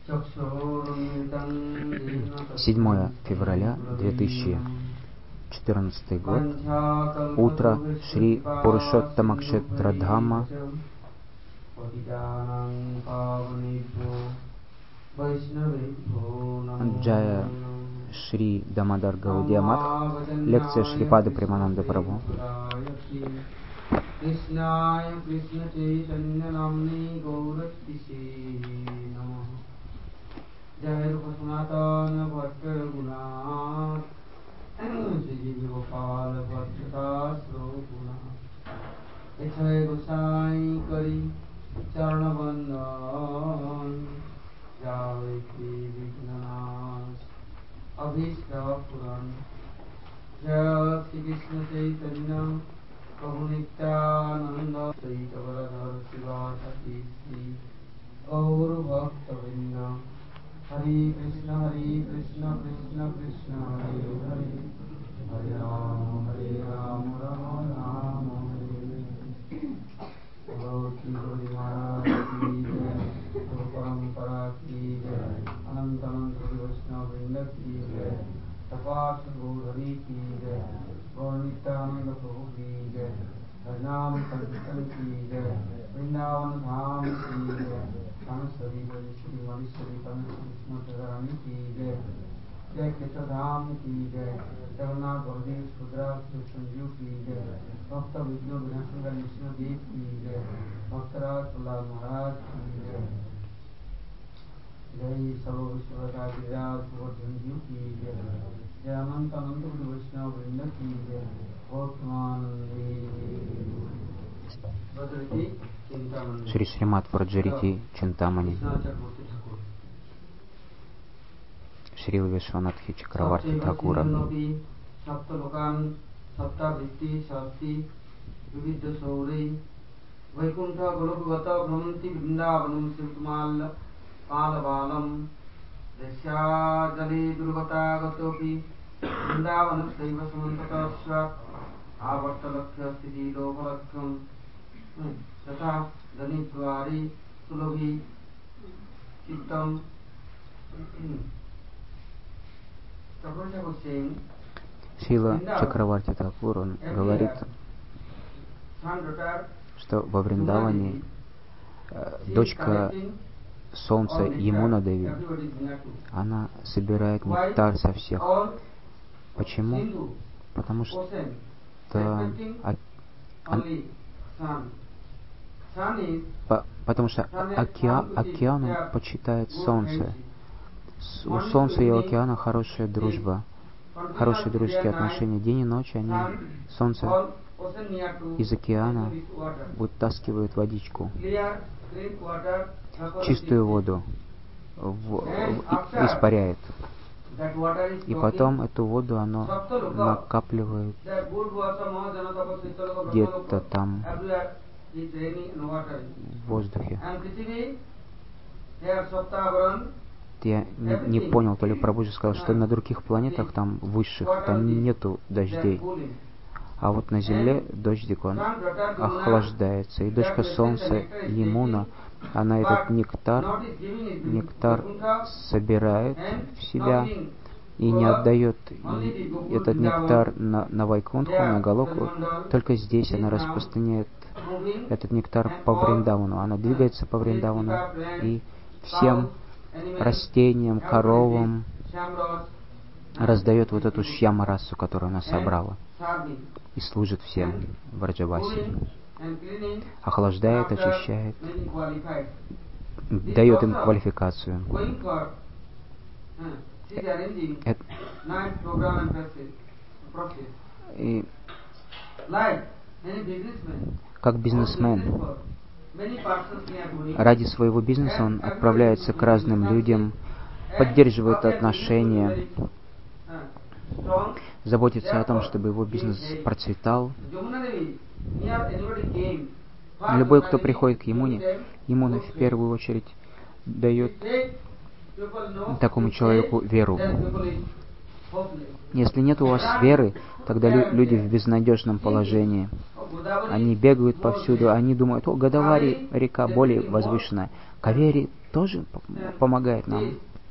7 февраля 2014 год. Утро Шри Пурушоттама-кшетра Дхамма. Джая Шри Дамодар Гаудия Матх. Лекция Шрипады Премананда Прабху. Кришная Кришна Чайтанья Намни Гауратисе Намah. Jai Rupa Sanatana Bhatta Raghunath Shri Gopal Bhatta Sroguna Echai Gosai Kari Charana Bandhan Jai Ki Vignanas Abhishta Puran Jai Shri Krishna Chaitanya Prabhu Nityananda Chaita Baladhar Sivasati Sri Gaur Bhakta Vrinda Hare Krishna Krishna Krishna Hare Hare Hare Rama Rama Rama Hare Hare. Bhakti Gauri Maharaj Ki Jai, Guru Parampara Ki Jai, Ananta Ananta Vaishnava Vrinda Ki Jai, Tapas Gauri Ki Jai, Gaur Nityananda Prabhu Ki Jai, Harinam Sankirtan Ki Jai, Vrindavan Dham Ki Jai, Kanasari Varishri Marishri Kanasari Smatarani Ki Jai, Jai Ketadham Ki Jai, Jagannath Baldev Sudra Sanju Ki Jai, Bhakta Vigna Vinasanga Nishna Dev Ki Jai, Bhaktaraj Prahlad Maharaj Ki Jai, Jai Sarva Vishwaka Giriraj Govardhan Ji Ki Jai, Jai Ananta Ananta Vaishnava Vrinda Ki Jai, Bhaktamanande. Шри Шримад Враджарити Чинтамани. Шри Вишванатхи Чакраварти Тхакура. Vaikuntha Golokugata Brahmanti Vrindavanam Sivkumal Palabalam Desya Jali Durgata Gatopi Vrindavanam Saiva Samantatasya Avartalakya Sthiti Lokalakyam Tata Janitvari Sulabhi Chittam. Шрила Чакраварти Тхакур, он говорит, что во Вриндаване дочка солнца Ямуна Деви, она собирает нектар со всех. Почему? Потому что океан почитает солнце. У солнца и океана хорошая дружба, хорошие дружеские отношения. День и ночь солнце из океана вытаскивает водичку, чистую воду испаряет. И потом эту воду оно накапливает где-то там в воздухе. Я не понял, то ли Прабхуджи сказал, что на других планетах, там высших, там нету дождей. А вот на Земле дождик, он охлаждается. И дочка Солнца Ямуна, она этот нектар собирает в себя и не отдает этот нектар на Вайкунтху, на Галоку. Только здесь она распространяет этот нектар по Вриндавану. Она двигается по Вриндавану и всем растениям, коровам раздает вот эту шьямарасу, которую она собрала, и служит всем в Раджавасе. Охлаждает, очищает, дает им квалификацию. И как бизнесмен, ради своего бизнеса он отправляется к разным людям, поддерживает отношения, заботится о том, чтобы его бизнес процветал. Любой, кто приходит к Ямуне, Ямуна в первую очередь дает такому человеку веру. Если нет у вас веры, тогда люди в безнадежном положении. Они бегают повсюду, они думают, о, Годавари река более возвышенная. Кавери тоже помогает нам.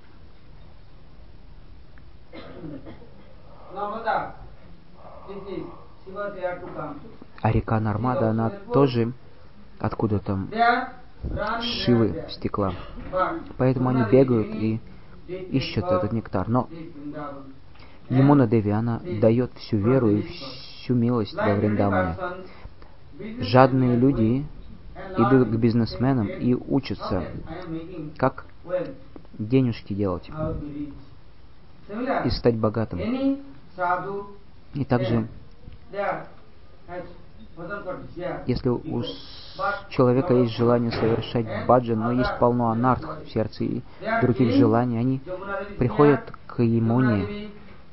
А река Нармада, она тоже откуда-то с Шивы стекла. Поэтому они бегают и ищут этот нектар. Но Ямуна Деви, она дает всю веру и всю милость во Вриндаване. Жадные люди идут к бизнесменам и учатся, как денежки делать и стать богатым. И также, если у человека есть желание совершать баджан, но есть полно анартх в сердце и других желаний, они приходят к Ямуне.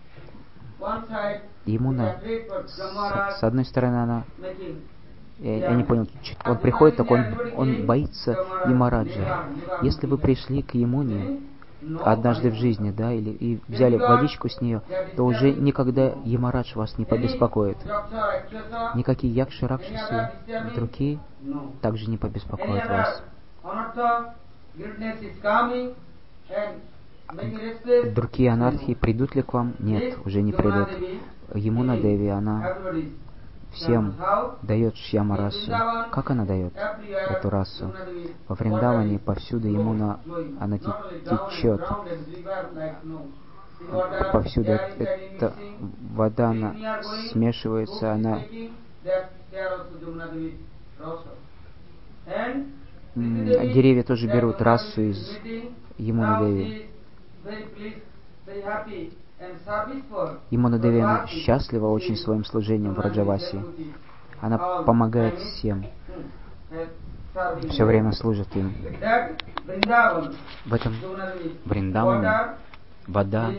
Ямуна, с одной стороны, она... Я не понял, он приходит, так он боится Ямараджа. Если вы пришли к Ямуне однажды в жизни, да, и взяли водичку с нее, то уже никогда Ямарадж вас не побеспокоит. Никакие якши, ракшасы, другие также не побеспокоят вас. Другие анархии придут ли к вам? Нет, уже не придут. Ямуна Деви, она всем дает Шьяма расу. Как она дает эту расу? Во Вриндаване повсюду Ямуна, она течет. Повсюду эта вода, она смешивается, она... Деревья тоже берут расу из Ямуны Деви. Ямуна Деви, она счастлива очень своим служением в Раджаваси. Она помогает всем. Все время служит им. В этом Вриндаване вода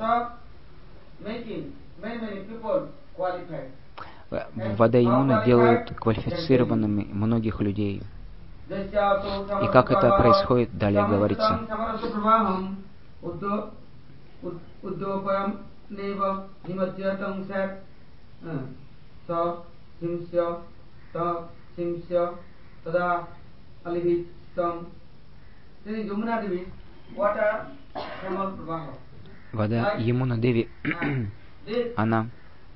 Ямуны делает квалифицированными многих людей. И как это происходит, далее говорится. Вода Ямуна Деви, она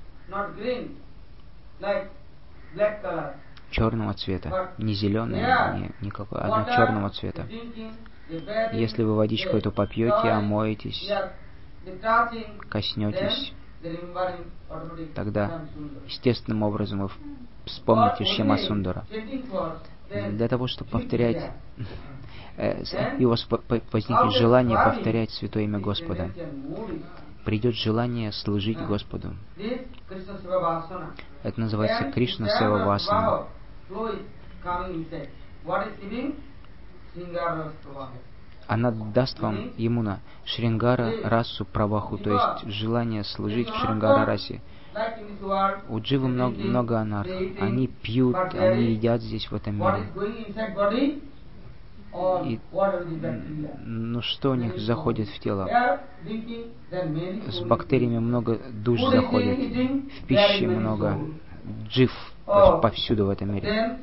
черного цвета, не зеленая, никакой, она черного цвета. Если вы водичку эту попьете, омоетесь, коснетесь, тогда естественным образом вы вспомните Шьяма-Сундара. Для того, чтобы повторять, и у вас возникнет желание повторять святое имя Господа. Придет желание служить Господу. Это называется Кришна Сева Васана. Она даст вам, Ямуна, Шрингара расу праваху, то есть желание служить в Шрингара расе. У дживы много анарх. Они пьют, они едят здесь, в этом мире. Ну что у них заходит в тело? С бактериями много душ заходит. В пище много джив повсюду в этом мире.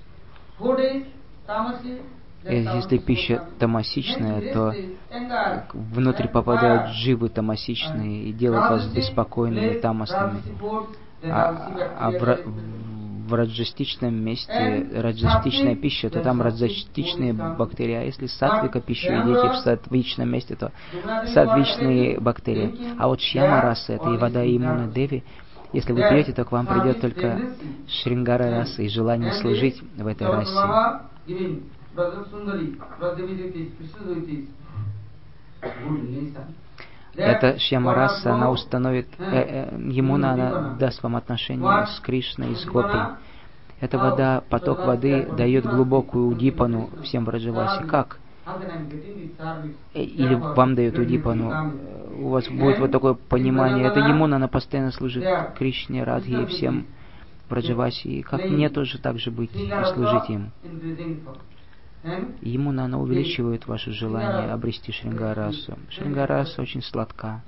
Если пища тамасичная, то внутрь попадают дживы тамасичные и делают вас беспокойными, тамасными. А в раджастичном месте, раджастичная пища, то там раджастичные бактерии. А если сатвика пищу едите в сатвичном месте, то сатвичные бактерии. А вот Шьяма раса, это и вода Ямуна Деви. Если вы пьете, то к вам придет только Шрингара раса и желание служить в этой расе. Эта Шьяма-раса, она установит, Ямуна, она даст вам отношения с Кришной и с Гопи. Эта вода, поток воды дает глубокую удипану всем в Раджавасе. Как? Или вам дает удипану, у вас будет вот такое понимание. Это Ямуна, она постоянно служит Кришне, Радхе и всем в Раджавасе. И как мне тоже так же быть и служить им. Ямуна, она увеличивает ваше желание обрести Шрингарасу. Шрингараса очень сладка.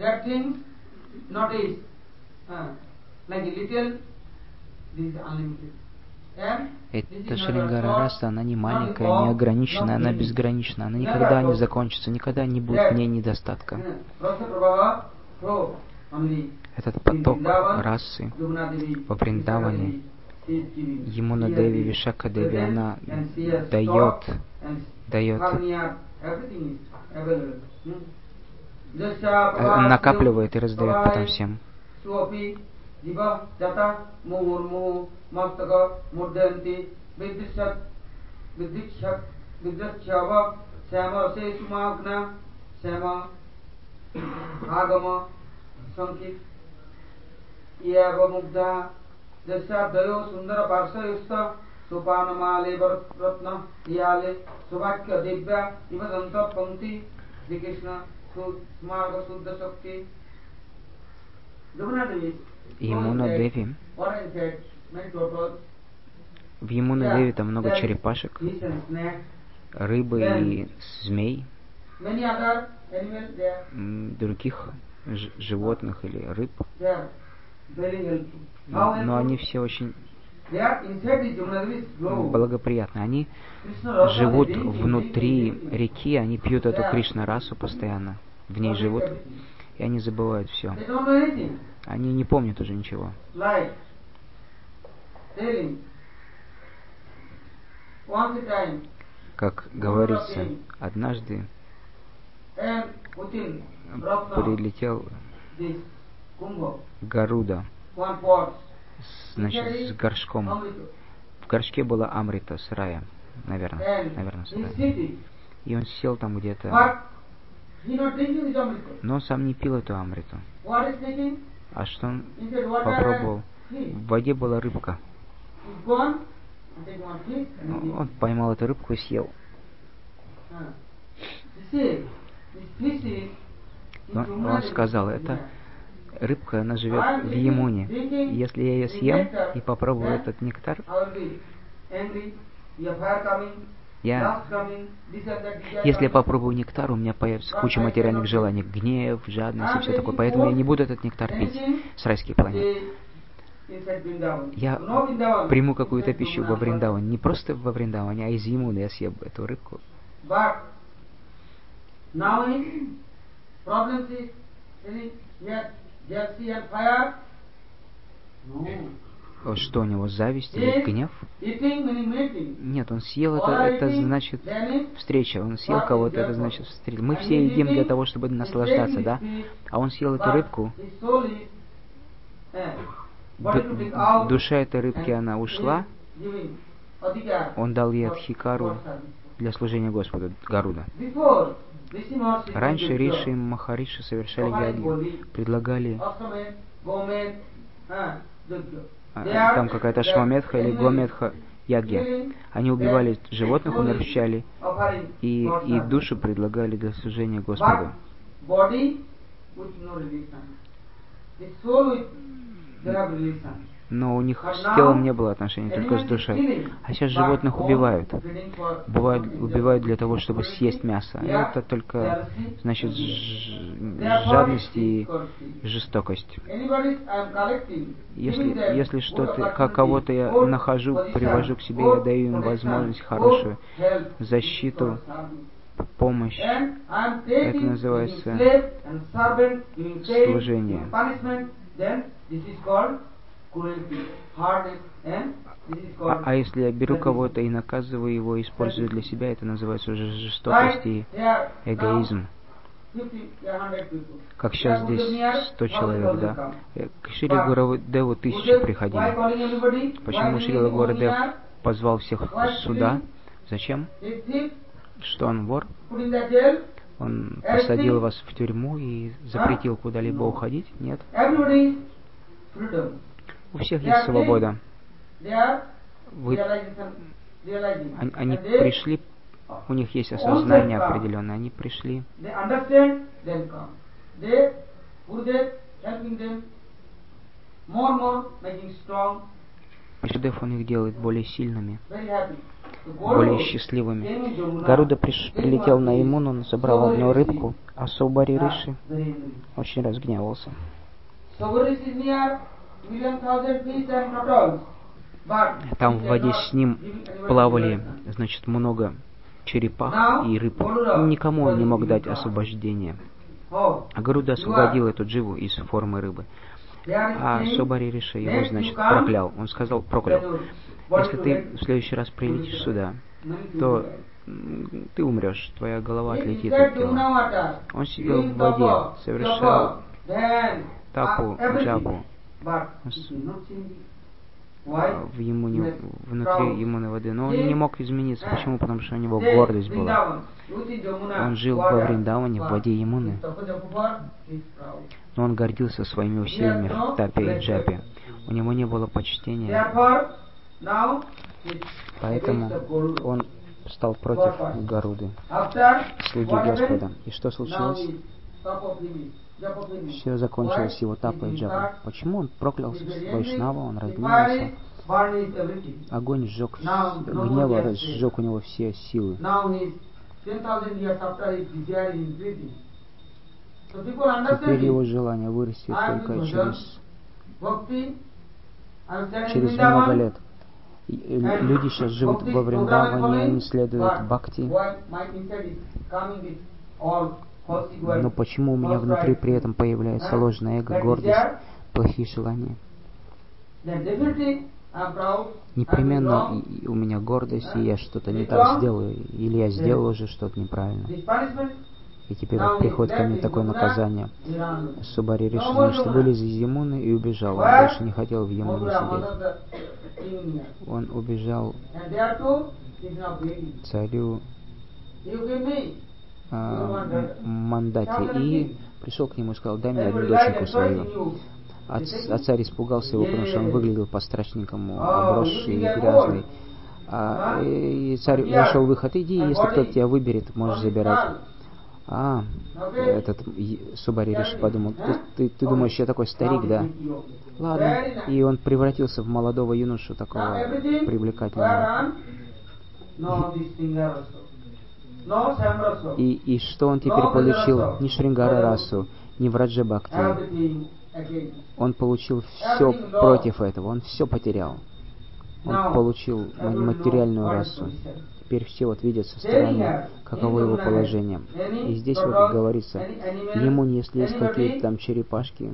Эта Шрингара раса, она не маленькая, не ограниченная, она безгранична. Она никогда не закончится, никогда не будет в ней недостатка. Этот поток расы во Вриндаване, Ямуна Деви, Вишака Деви, она накапливает и раздает потом всем. Ямуна Деви, в Ямуна Деви там много черепашек, рыбы и змей, других животных или рыб. Но они все очень благоприятны. Они живут внутри реки, они пьют эту Кришна-расу постоянно, в ней живут, и они забывают все. Они не помнят уже ничего. Как говорится, однажды прилетел Гаруда, значит, с горшком. В горшке была Амрита с рая, наверное, с рая. И он сел там где-то, но он сам не пил эту Амриту. А что он попробовал? В воде была рыбка. Он поймал эту рыбку и съел. Но он сказал, это рыбка, она живет в Ямуне. Если я ее съем и попробую этот нектар, если я попробую нектар, у меня появится куча материальных желаний, гнев, жадность и все такое. Поэтому я не буду этот нектар пить с райских планет. Я приму какую-то пищу во Вриндаване. Не просто во Вриндаване, а из Ямуны я съем эту рыбку. Что у него, зависть или гнев? Нет, он съел это значит встреча. Он съел кого-то, это значит встреча. Мы все едим для того, чтобы наслаждаться, да? А он съел эту рыбку. Душа этой рыбки, она ушла. Он дал ей адхикару для служения Господу, Гаруда. Раньше Риши и Махариши совершали яги, предлагали там какая-то Ашваметха или Гомедха яги. Они убивали животных, умерщвляли, и душу предлагали для служения Господу. Но у них с телом не было отношений, только с душой. А сейчас животных убивают. Убивают для того, чтобы съесть мясо. Это только, значит, жадность и жестокость. Если что-то, кого-то я нахожу, привожу к себе, я даю им возможность, хорошую защиту, помощь. Это называется служение. А если я беру кого-то и наказываю его, использую для себя, это называется уже жестокость и эгоизм. Как сейчас здесь 100 человек, да? К Шрила Гурудеву 1000 приходили. Почему Шрила Гурудев позвал всех сюда? Зачем? Что он вор? Он посадил вас в тюрьму и запретил куда-либо уходить? Нет. У всех есть свобода. Они пришли, у них есть осознание определенное, они пришли. Шридев он их делает более сильными, более счастливыми. Гаруда прилетел на Ямуну, он забрал одну рыбку, а Саубари Риши очень разгневался. Там в воде с ним плавали, значит, много черепах и рыб. Никому он не мог дать освобождение. А Гаруда освободил эту дживу из формы рыбы. А Собари Риша его, значит, проклял. Он сказал, проклял: если ты в следующий раз прилетишь сюда, то ты умрешь, твоя голова отлетит от тела. Он сидел в воде, совершал тапу, джапу в Ямуне, внутри Ямуны воды. Но он не мог измениться. Почему? Потому что у него гордость была. Он жил во Вриндаване, в воде Ямуны. Но он гордился своими усилиями в тапе и джапе. У него не было почтения. Поэтому он стал против Гаруды, слуги Господа. И что случилось? Все закончилось его тапой и джапой. Почему? Он проклял Вайшнава, он разгневался. Огонь сжег, гнева разжег у него все силы. Теперь его желание вырастет только через много лет. Люди сейчас живут во Вриндаване, они следуют бхакти. Но почему у меня внутри при этом появляется ложное эго, гордость, плохие желания? Непременно у меня гордость, и я что-то не так сделаю, или я сделал уже что-то неправильно. И теперь вот приходит ко мне такое наказание. Собари Риша, значит, вылез из Ямуны и убежал. Он больше не хотел в Ямуне сидеть. Он убежал царю Мандати и пришел к нему и сказал: дай мне одну доченьку свою. А царь испугался его, потому что он выглядел по-страшненькому, обросший, грязный. И царь нашел выход: иди, если кто-то тебя выберет, можешь забирать. Этот Собари Риша подумал: ты думаешь, я такой старик, да? Ладно. И он превратился в молодого юношу, такого привлекательного. И что он теперь получил? Ни Шрингара расу, ни Враджа Бхакти. Он получил все против этого, он все потерял. Он получил материальную расу. Теперь все вот видят со стороны, каково его положение. И здесь вот говорится, ему, если есть какие-то там черепашки,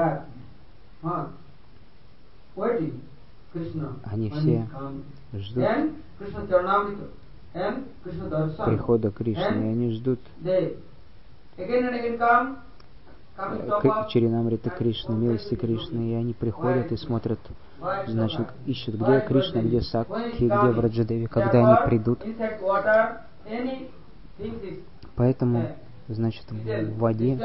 они все ждут прихода Кришны, и они ждут Чаринамриты Кришны, милости Кришны, и они приходят и смотрят, значит, ищут, где Кришна, где Сакхи, где Враджадеви, когда они придут. Поэтому, значит, в воде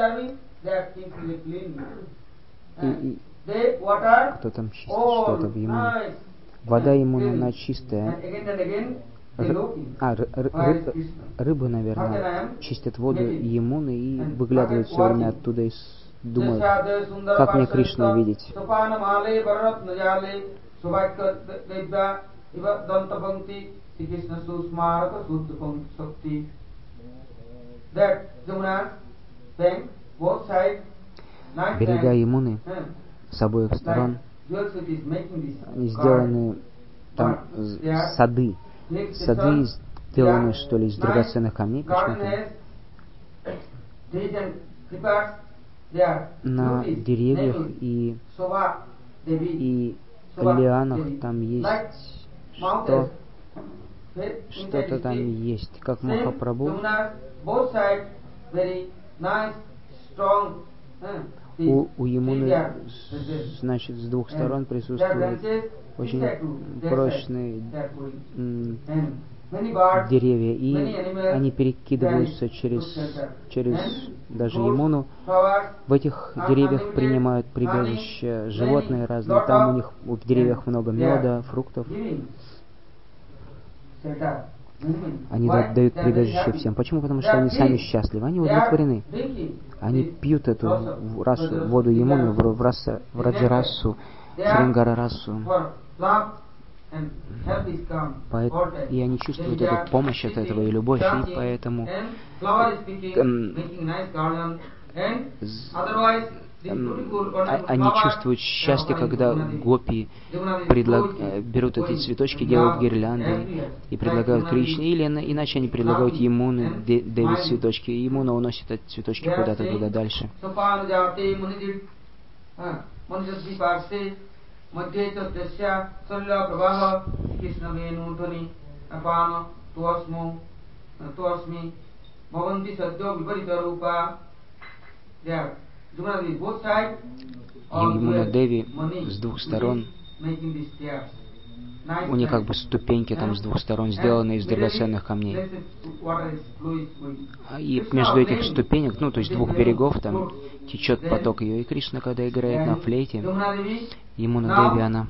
и кто там чистит что-то в Ямуне. Вода Ямуны, она чистая. Рыбы, наверное, чистят воду Ямуны и выглядывают все время оттуда и думают, как мне Кришну увидеть. Берега Ямуны с обоих сторон, они сделаны, там сады сделаны, что ли, из драгоценных камней почему-то. На деревьях и лианах там есть что-то там есть, как Махапрабху. У Ямуны, значит, с двух сторон присутствуют очень прочные деревья, и они перекидываются через даже Ямуну. В этих деревьях принимают прибежище животные разные, там у них в деревьях много меда, фруктов. Они дают прибежище всем. Почему? Потому что они сами счастливы, они удовлетворены. Они пьют эту воду Ямуны, Враджарасу, Шрингара-расу. И они чувствуют эту помощь от этого и любовь, и поэтому они чувствуют счастье, когда гопи берут эти цветочки, делают гирлянды и предлагают Кришне, или иначе они предлагают Ямуне, Деви цветочки, и Ямуна уносит эти цветочки куда-то туда дальше. Ямуна Деви с двух сторон, у них как бы ступеньки там с двух сторон сделаны из драгоценных камней. И между этих ступенек, то есть двух берегов, там течет поток ее. И Кришна, когда играет на флейте, Ямуна Деви, она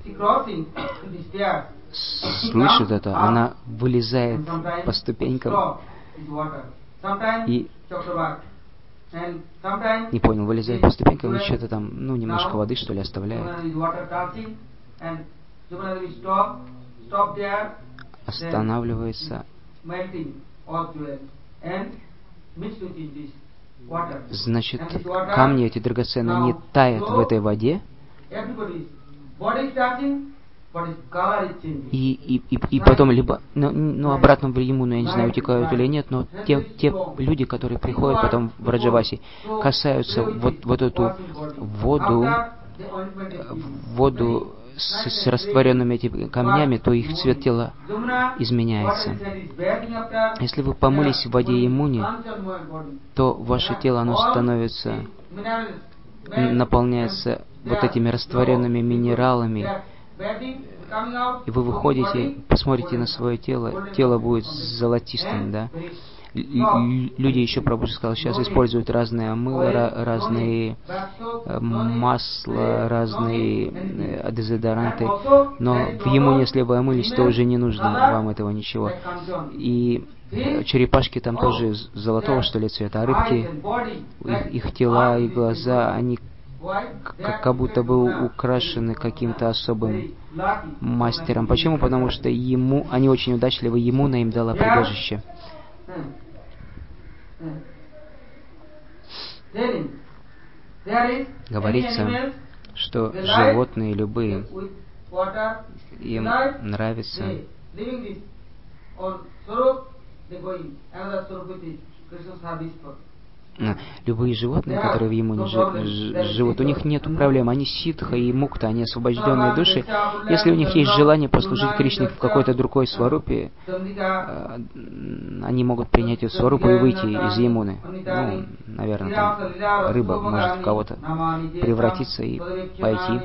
слышит это, она вылезает по ступенькам и не понял, вылезает по ступенькам и что-то там, немножко воды, что ли, оставляет. Останавливается. Значит, камни эти драгоценные не тают в этой воде. И потом либо, обратно в Ямуну, я не знаю, утекают или нет, но те люди, которые приходят потом в Враджаваси, касаются вот эту воду с растворенными этими камнями, то их цвет тела изменяется. Если вы помылись в воде Ямуни, то ваше тело, оно наполняется вот этими растворенными минералами, и вы выходите, посмотрите на свое тело будет золотистым, да. Люди еще, Прабху сказал, сейчас используют разные мыла, разные масла, разные дезодоранты, но в Ямуне, если вы омылись, то уже не нужно вам этого ничего. И черепашки там тоже золотого, что ли, цвета, а рыбки, их тела и глаза, они как будто бы украшены каким-то особым мастером. Почему? Потому что они очень удачливы, Ямуна им дала прибежище. Говорится, что животные любые, им нравится любые животные, которые в Ямуне живут, у них нет проблем, они ситха и мукта, они освобожденные души. Если у них есть желание послужить Кришне в какой-то другой сварупе, они могут принять эту сварупу и выйти из Ямуны. Наверное, там рыба может в кого-то превратиться и пойти.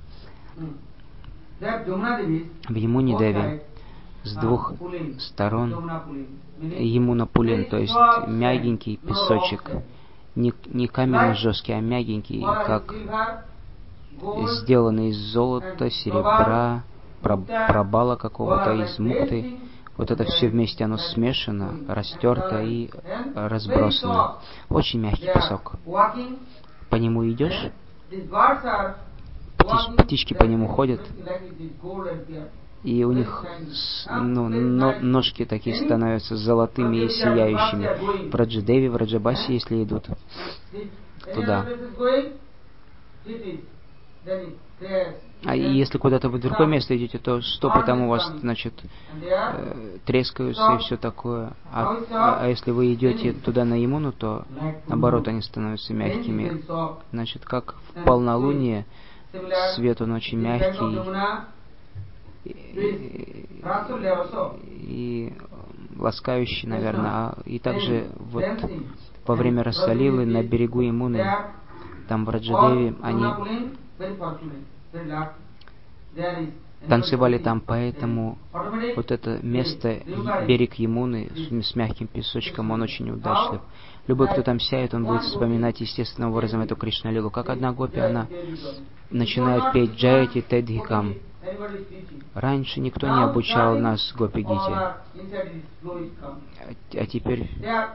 В Ямуне Деви с двух сторон Ямуна Пулин, то есть мягенький песочек, не каменно-жесткий, а мягенький, как сделанный из золота, серебра, пробала какого-то, из мукты. Вот это все вместе, оно смешано, растерто и разбросано. Очень мягкий песок. По нему идешь, птички по нему ходят, и у них ножки такие становятся золотыми и сияющими. В Раджадеви, в Раджабасе, если идут туда. А если куда-то в другое место идете, то стопотом у вас, трескаются и все такое. А если вы идете туда на Ямуну, то наоборот они становятся мягкими. Значит, как в полнолуние, свет он очень мягкий и ласкающий, наверное. И также вот во время Расалилы на берегу Ямуны, там в Раджадеви, они танцевали там, поэтому вот это место, берег Ямуны с мягким песочком, он очень удачлив. Любой, кто там сядет, он будет вспоминать естественным образом эту Кришна-лилу. Как одна гопи, она начинает петь «Джаяти Тедхикам». Раньше никто не обучал нас Гопи-гите, а теперь,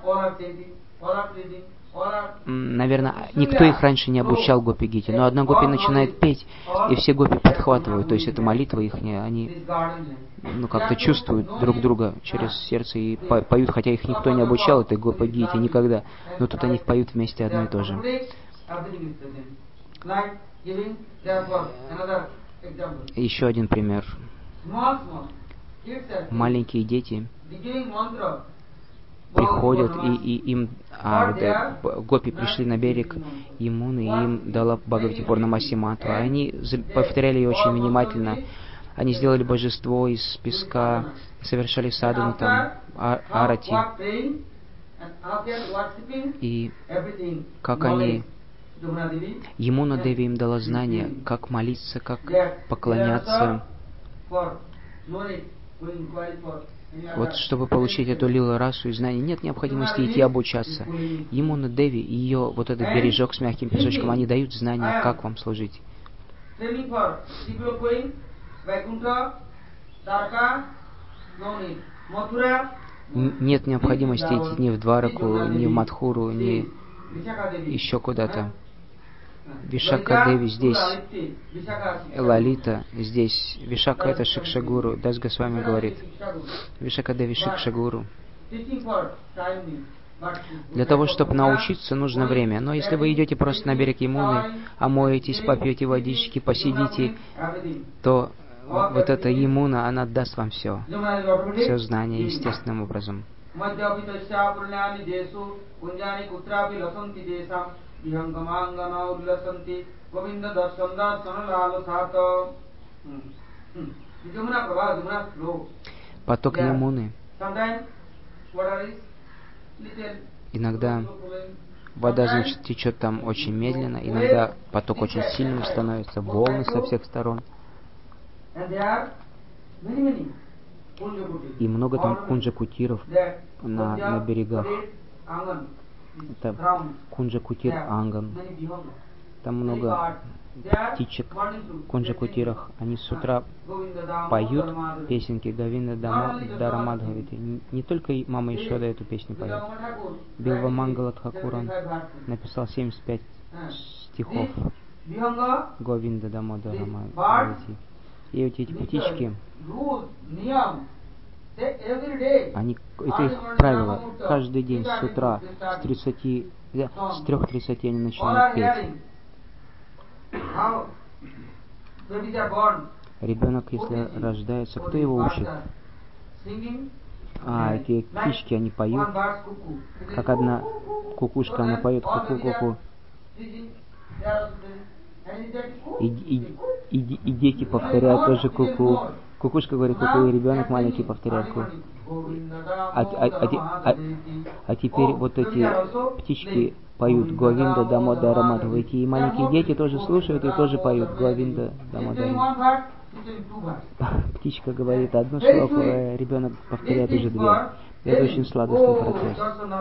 наверное, никто их раньше не обучал Гопи-гите, но одна гопи начинает петь, и все гопи подхватывают, то есть это молитва их, они как-то чувствуют друг друга через сердце и поют, хотя их никто не обучал этой Гопи-гите никогда, но тут они поют вместе одно и то же. Еще один пример. Маленькие дети приходят, и им гопи пришли на берег Ямуны, и им дала Бхагавати-пурнамаси мантру. Они повторяли ее очень внимательно. Они сделали божество из песка, совершали садхану там, арати. И как они... Ямуна Деви им дала знания, как молиться, как поклоняться. Вот чтобы получить эту лилу расу и знания, нет необходимости идти обучаться. Ямуна Деви и ее вот этот бережок с мягким песочком, они дают знания, как вам служить. Нет необходимости идти ни в Двараку, ни в Мадхуру, ни еще куда-то. Вишака Деви здесь, Лалита здесь. Вишака — это Шикшагуру. Дас Госвами говорит. Вишака Деви Шикшагуру. Для того, чтобы научиться, нужно время. Но если вы идете просто на берег Ямуны, омоетесь, попьете водички, посидите, то вот эта Ямуна, она даст вам все знание естественным образом. Поток Ямуны. Иногда вода, значит, течет там очень медленно, иногда поток очень сильным становится, волны со всех сторон. И много там кунджа-кутиров на берегах. Это кунджа-кутир Анган. Там много птичек в кунджа-кутирах. Они с утра поют песенки Говинда Дарамадхавити. Не только Мама Ишода эту песню поет. Билва Мангала Тхакуран написал 75 стихов Говинда Дамодарамадхавити. И вот эти птички, они, это их правило. Каждый день с утра с 3:30 они начинают петь. Ребенок, если рождается, кто его учит? Эти птички, они поют. Как одна кукушка, она поет ку-ку-ку-ку. И дети повторяют тоже ку-ку. Кукушка говорит ку-ку, и ребенок маленький повторяет ку. А теперь вот эти птички поют Говинда Дамодара Мадхавити. И маленькие дети тоже слушают и тоже поют Говинда Дамодара. Птичка говорит одну шлоку, ребенок повторяет уже две. Это очень сладостный процесс.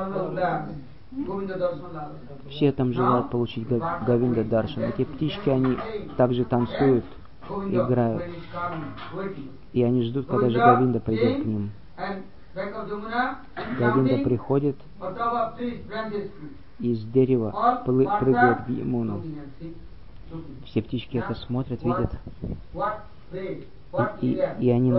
Все там желают получить Говинда Даршан. Эти птички, они также танцуют, играют. И они ждут, когда же Говинда придет к ним. Говинда приходит и с дерева прыгает в Ямуну. Все птички это смотрят, видят. И они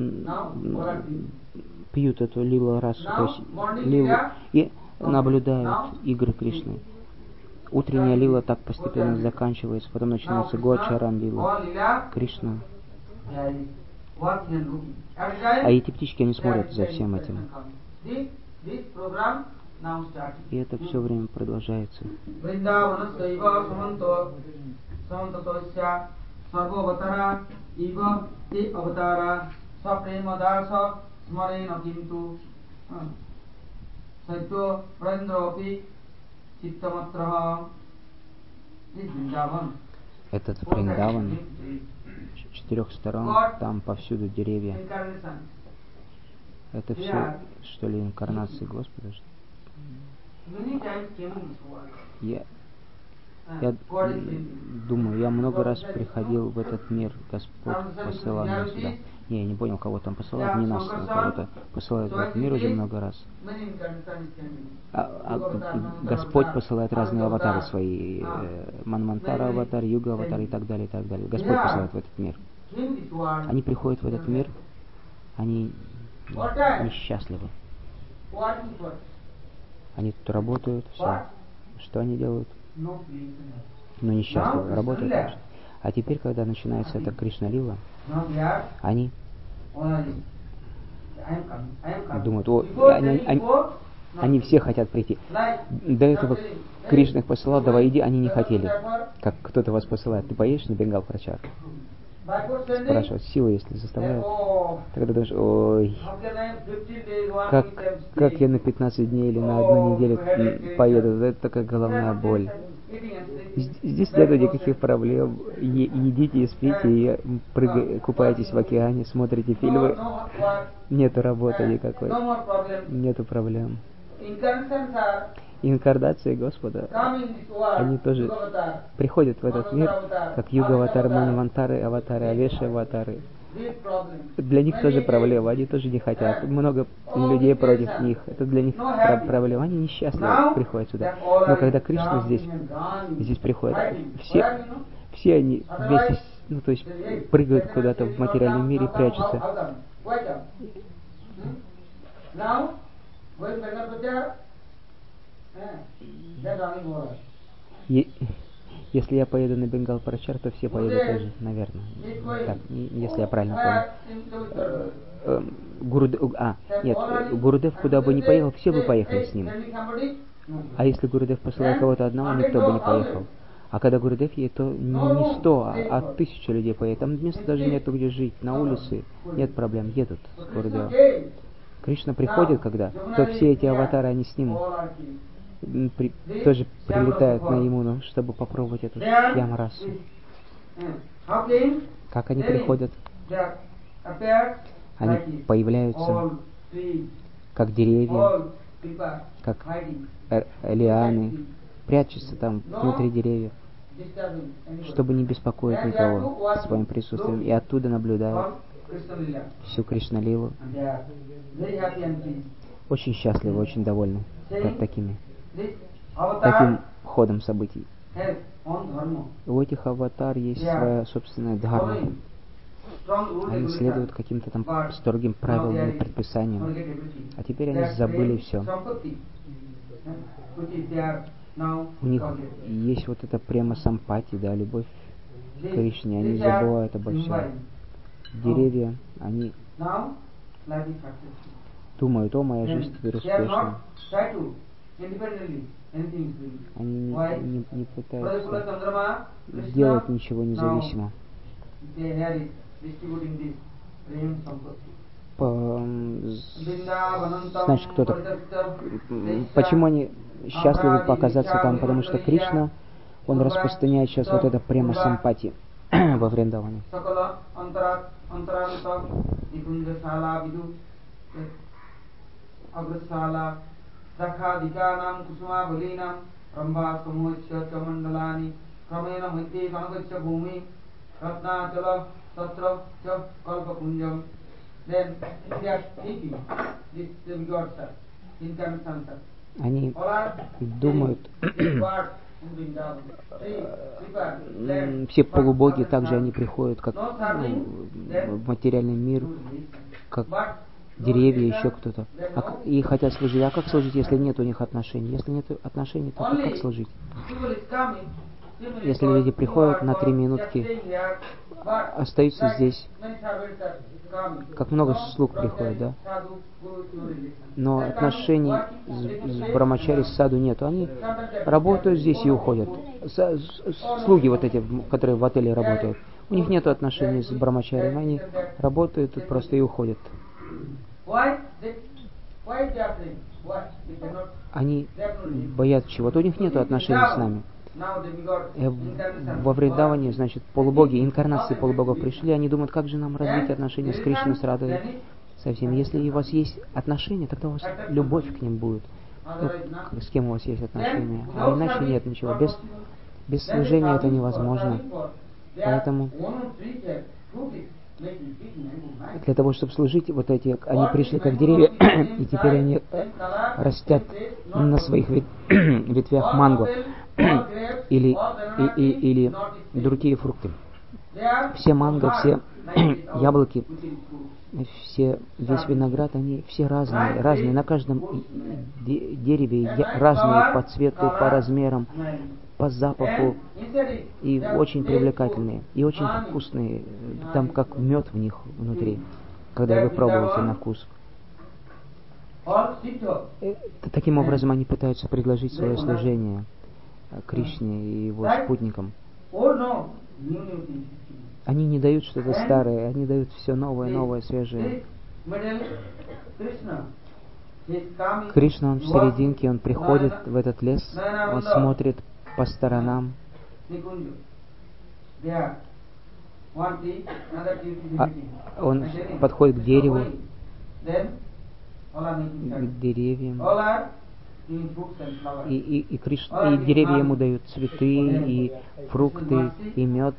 пьют эту лилу расу, то есть лилу, и наблюдают игры Кришны. Утренняя лила так постепенно заканчивается, потом начинается Гочаран лила, Кришна. А эти птички, они смотрят за всем этим. И это все время продолжается. Этот Вриндаван, с 4 сторон, там повсюду деревья. Это все, что ли, инкарнации Господа? Я думаю, я много раз приходил в этот мир, Господь посылал меня сюда. Я не понял, кого там посылать, не нас, но кого-то посылает в этот мир уже много раз. Господь посылает разные аватары свои, Манвантара аватар, Юга аватар и так далее, и так далее. Господь посылает в этот мир. Они приходят в этот мир, они несчастливы. Они тут работают, все. Что они делают? но несчастливы, работают так же. А теперь, когда начинается эта Кришна-лила, они думают, они все хотят прийти. До этого Кришна их посылал, давай иди, они не хотели. Как кто-то вас посылает, ты поедешь на Бенгал-Прачар? Спрашивают, сила, если заставляют. Тогда думаешь, ой, как я на 15 дней или на 1 неделю поеду, это такая головная боль. Здесь нет никаких проблем. Едите и спите, и купаетесь в океане, смотрите фильмы. Нету работы никакой. Нету проблем. Инкарнации Господа, они тоже приходят в этот мир, как Юга-аватары, Манивантары, аватары, Авеши-аватары. Для них тоже проблема, они тоже не хотят. Много людей против них. Это для них проблема. Они несчастливы, приходят сюда. Но когда Кришна здесь приходит, все они вместе, то есть прыгают куда-то в материальном мире и прячутся. Если я поеду на Бенгал-Прачар, то все поедут тоже, наверное. Так, если я правильно понял. Гурудев куда бы ни поехал, все бы поехали с ним. А если Гурудев посылает кого-то одного, никто бы не поехал. А когда Гурудев едет, то не 100, а 1000 людей поедет. Там места даже нету, где жить. На улице нет проблем, едут с Гурудевом. Кришна приходит, когда, то все эти аватары, они с ним тоже прилетают на Ямуну, чтобы попробовать эту ямарасу. Как они приходят? Они появляются как деревья, как лианы, прячутся там внутри деревьев, чтобы не беспокоить никого своим присутствием, и оттуда наблюдают всю Кришна-лилу. Очень счастливы, очень довольны таким ходом событий. У этих аватар есть своя собственная дхарма. Они следуют каким-то там строгим правилам и предписаниям. А теперь они забыли все. У них есть вот эта према сампати, да, любовь к Кришне. Они забывают обо всем. Деревья, они думают, о, моя жизнь теперь успешна. Они не пытаются делать ничего независимо. Значит, кто-то... Почему они счастливы показаться там? Потому что Кришна, он распространяет сейчас вот это према сампати во Вриндаване. Они думают, все полубоги также они приходят как в материальный мир, как деревья, еще кто-то, и хотят служить. А как служить, если нет у них отношений? Если нет отношений, то как служить? Если люди приходят на 3 минутки, остаются здесь, как много слуг приходит, да? Но отношений с брамачари, с саду нету. Они работают здесь и уходят. Слуги вот эти, которые в отеле работают, у них нету отношений с брамачарием. Они работают тут просто и уходят. Они боятся чего-то. У них нету отношений с нами. Во Вриндаване, значит, полубоги, инкарнации полубогов пришли, они думают, как же нам развить отношения с Кришной, с Радой, со всеми. Если у вас есть отношения, тогда у вас любовь к ним будет. С кем у вас есть отношения. А иначе нет ничего. Без служения это невозможно. Поэтому для того, чтобы служить, вот эти, они пришли как деревья, и теперь они растят на своих ветвях манго или другие фрукты. все манго, все яблоки, весь виноград, они все разные. На каждом дереве разные по цвету, по размерам, по запаху. И очень привлекательные, и очень вкусные. Там как мед в них внутри, когда вы пробуете на вкус. Таким образом они пытаются предложить свое служение Кришне и его спутникам. Они не дают что-то старое, они дают все новое, свежее. Кришна, он в серединке, он приходит в этот лес, он смотрит по сторонам. Он подходит к дереву, к деревьям. И деревья ему дают цветы, и фрукты, и мед,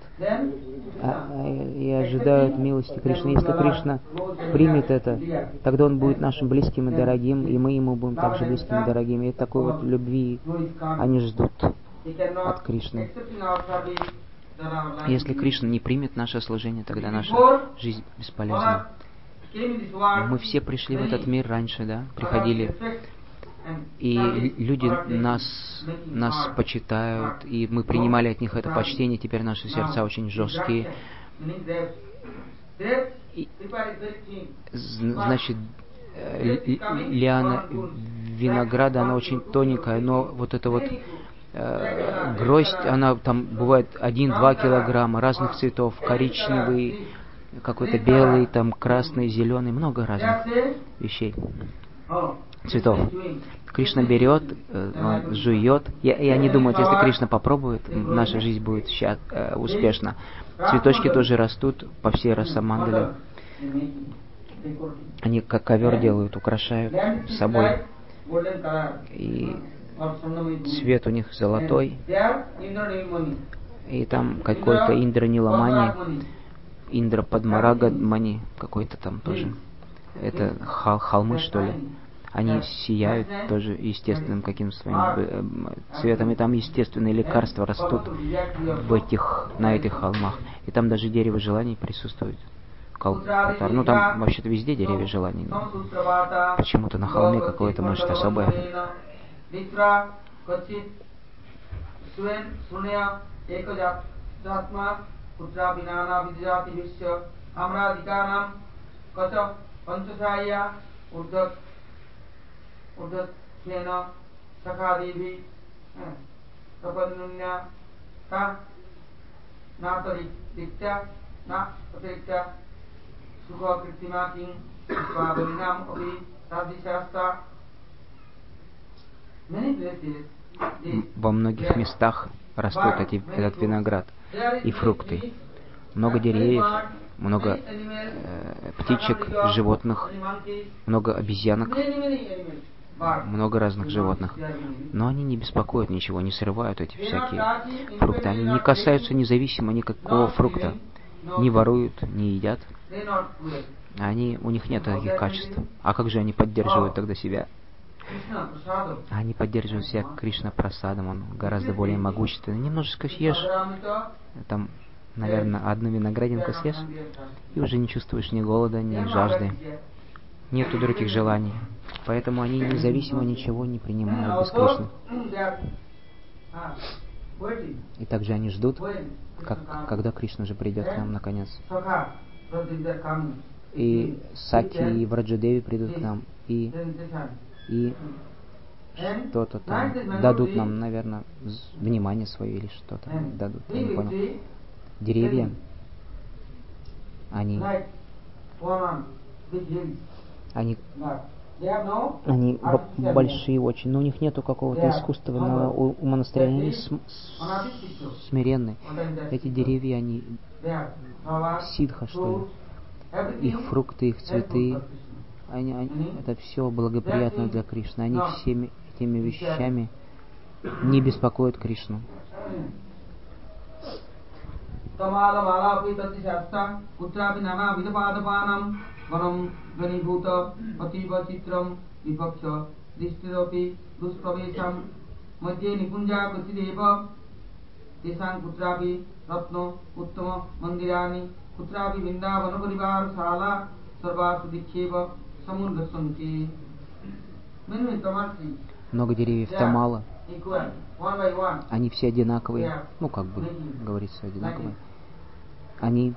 и ожидают милости Кришны. Если Кришна примет это, тогда он будет нашим близким и дорогим, и мы ему будем также близкими и дорогими. И такой вот любви они ждут от Кришны. Если Кришна не примет наше служение, тогда наша жизнь бесполезна. Мы все пришли в этот мир раньше, да, приходили. И люди нас почитают, и мы принимали от них это почтение, теперь наши сердца очень жесткие. Значит, лиана винограда, она очень тоненькая, но вот эта вот гроздь, она там бывает 1-2 килограмма разных цветов, коричневый, какой-то белый, там красный, зеленый, много разных вещей, цветов. Кришна берет, он жует. И они думают, если Кришна попробует, наша жизнь будет успешна. Цветочки тоже растут по всей Расамандале. Они как ковер делают, украшают собой. И цвет у них золотой. И там какой-то Индра Ниламани, Индра Падмарагамани, какой-то там тоже. Это холмы, что ли. Они сияют тоже естественным каким-то своим цветом. И там естественные лекарства растут на этих холмах. И там даже дерево желаний присутствует. Калпатар. Ну там вообще-то везде деревья желаний. Но почему-то на холме какое-то, может, особое. Во многих местах растут этот виноград и фрукты. Много деревьев, много птичек, животных, много обезьянок, много разных животных. Но они не беспокоят ничего, не срывают эти всякие фрукты. Они не касаются независимо никакого фрукта. Не воруют, не едят. У них нет таких качеств. А как же они поддерживают тогда себя? Они поддерживают себя Кришна Прасадом. Он гораздо более могущественный. Немножечко съешь, там, наверное, одну виноградинку съешь, и уже не чувствуешь ни голода, ни жажды. Нету других желаний. Поэтому они независимо ничего не принимают без Кришны. И также они ждут, когда Кришна же придет к нам наконец. И Саки и Враджадеви придут к нам, и что-то там дадут нам, наверное, внимание свое или что-то дадут. Я не понял. Деревья, они большие очень, но у них нету какого-то искусственного умонастроения, они смиренны. Эти деревья, они сидха, что ли. Их фрукты, их цветы, это все благоприятно для Кришны. Они всеми этими вещами не беспокоят Кришну. Много деревьев Тамала, они все одинаковые, ну как бы говорится, одинаковые. Они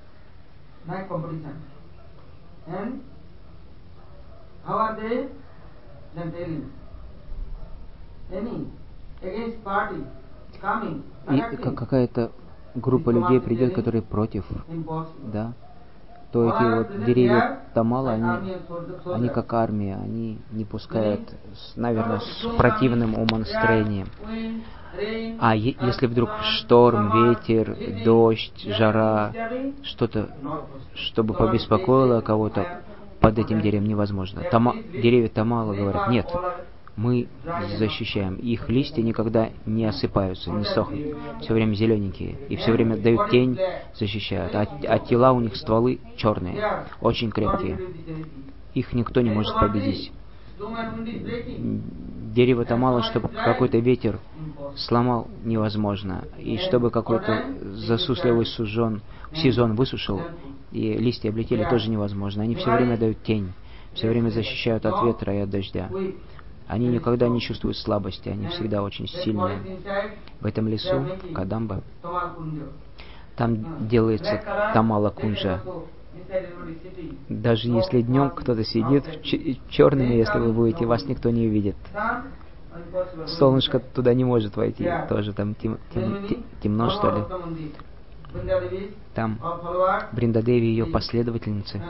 и какая-то группа людей придет, которые против, да, то эти вот деревья Тамала, они как армия, они не пускают, наверное, с противным умонастроением. А если вдруг шторм, ветер, дождь, жара, что-то, чтобы побеспокоило кого-то, под этим деревом невозможно. Деревья Тамала говорят, нет, мы защищаем. Их листья никогда не осыпаются, не сохнут. Все время зелененькие. И все время дают тень, защищают. А тела у них, стволы черные, очень крепкие. Их никто не может победить. Дерево Тамала, чтобы какой-то ветер сломал, невозможно. И чтобы какой-то засусливый сезон высушил, и листья облетели, тоже невозможно. Они все время дают тень, все время защищают от ветра и от дождя. Они никогда не чувствуют слабости, они всегда очень сильные. В этом лесу, Кадамба, там делается Тамала Кунджа. Даже если днем кто-то сидит черными, если вы будете, вас никто не увидит. Солнышко туда не может войти, тоже там темно, что ли. Там Бриндадеви и ее последовательницы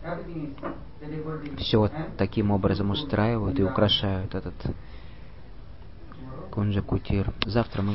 все вот таким образом устраивают и украшают этот Кунджа Кутир. Завтра мы